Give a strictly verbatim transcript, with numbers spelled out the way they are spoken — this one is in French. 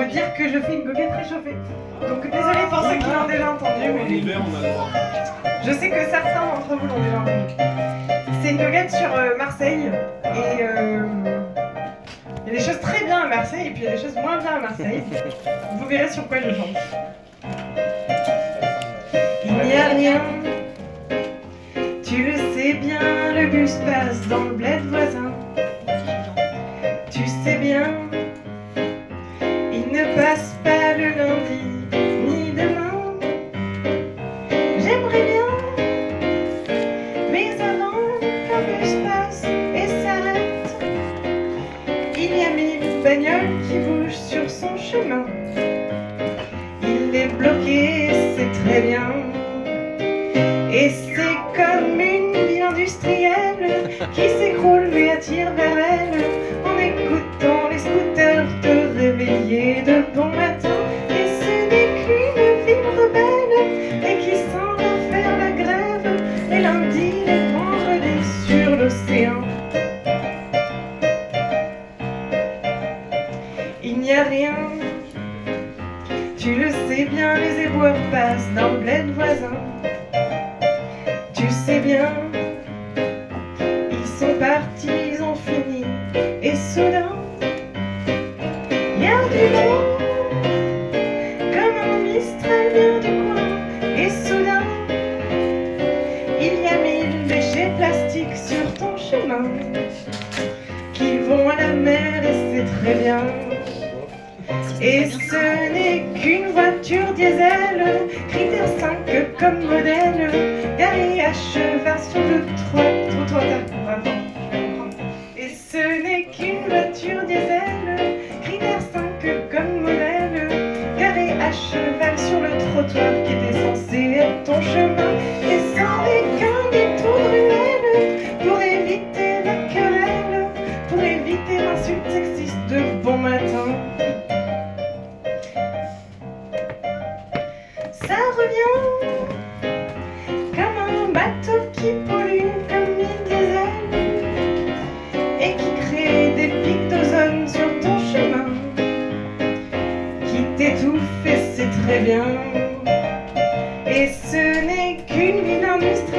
veut dire que je fais une goguette réchauffée. Donc désolé pour ceux qui l'ont déjà entendu, mais L'hiver, on a le droit. je sais que certains d'entre vous l'ont déjà entendu. C'est une goguette sur euh, Marseille et euh, il y a des choses très bien à Marseille et puis il y a des choses moins bien à Marseille. Vous verrez sur quoi je chante. Il n'y a rien, tu le sais bien, le bus passe dans le bled voisin. Tu sais bien, il ne passe pas le lundi ni demain. J'aimerais bien, mais avant qu'un bus passe et s'arrête, il y a mille bagnoles qui bougent sur son chemin. Il est bloqué, c'est très bien. Et c'est comme une ville industrielle qui s'écroule et attire vers elle en écoutant les scooters te réveiller de bon matin. Et ce n'est qu'une ville rebelle et qui s'en va faire la grève les lundis, les vendredis sur l'océan. Il n'y a rien, tu le sais bien, les éboueurs passent dans le bled voisin. Tu sais bien, ils sont partis, ils ont fini, et soudain, y a du vent, comme un mistral vient du coin, et soudain, il y a mille déchets plastiques sur ton chemin, qui vont à la mer, et c'est très bien. Et ce n'est qu'une voiture diesel, critère cinq comme modèle, garée à cheval sur le trottoir. Et ce n'est qu'une voiture diesel, critère cinq comme modèle, garée à cheval sur le trottoir qui était censé être ton chemin. Et c'en est qu'un détour de ruelle pour éviter la querelle, pour éviter l'insulte sexiste de bon matin. Ça revient comme un bateau qui pollue comme une diesel et qui crée des pics d'ozone sur ton chemin, qui t'étouffe et c'est très bien. Et ce n'est qu'une ville industrielle